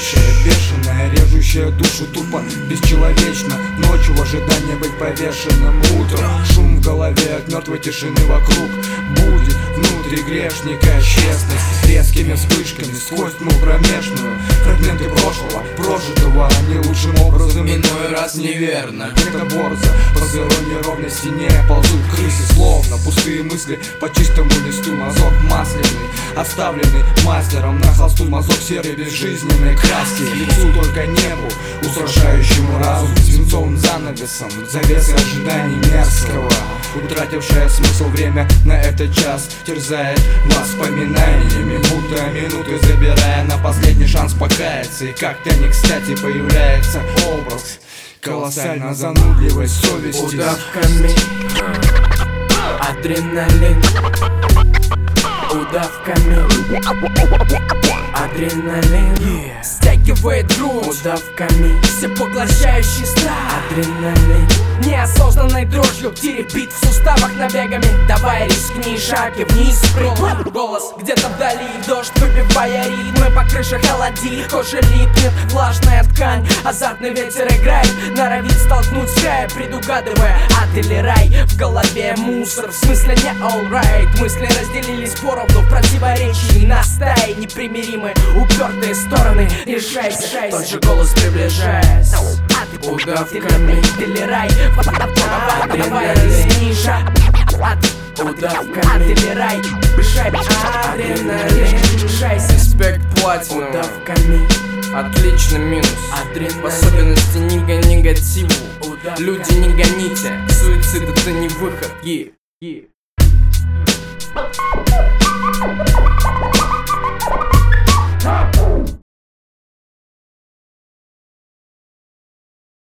Пугающая, бешеная, режущая душу тупо, бесчеловечно. Ночью в ожидании быть повешенным, утром шум в голове от мертвой тишины вокруг. Будет внутри грешника честность, резкими вспышками сквозь тьму кромешную. Фрагменты прошлого, прожитого не лучшим образом, иной раз неверно. Где-то борзо по сырой неровной стене ползут крысы, словно пустые мысли по чистому листу. Мазок масляный, оставленный мастером на холсту. Мазок серой безжизненной краски, лицу только небу, устрашающему разум свинцовым занавесом, завесы ожиданий мерзкого. Утратившее смысл время на этот час терзает воспоминаниями, будто минуты забирая на последний шанс покаяться. И как-то не кстати появляется образ колоссально занудливой совести. Удавками адреналин, удавками адреналин стягивает грудь, удавками всепоглощающий страх, адреналин неосознанной дрожью теребит в суставах набегами. Давай рискни, шаги вниз, прыгнет голос где-то вдали, дождь выбивая ритмы, по крыше холодит, кожа липнет, влажная ткань, азартный ветер играет, норовит столкнуть с края, предугадывая ад или рай. В голове мусор, в смысле не alright, мысли разделились поровну в противоречии, на стаи непримиримые, упертые стороны, решайся, тот же голос приближаясь. Удавками или рай, давай ниже, удавками или рай, адреналин, решайся. Респект платину, удавками отличный минус, в особенности не гони негативу. Люди, не гоните, суицид это не выход.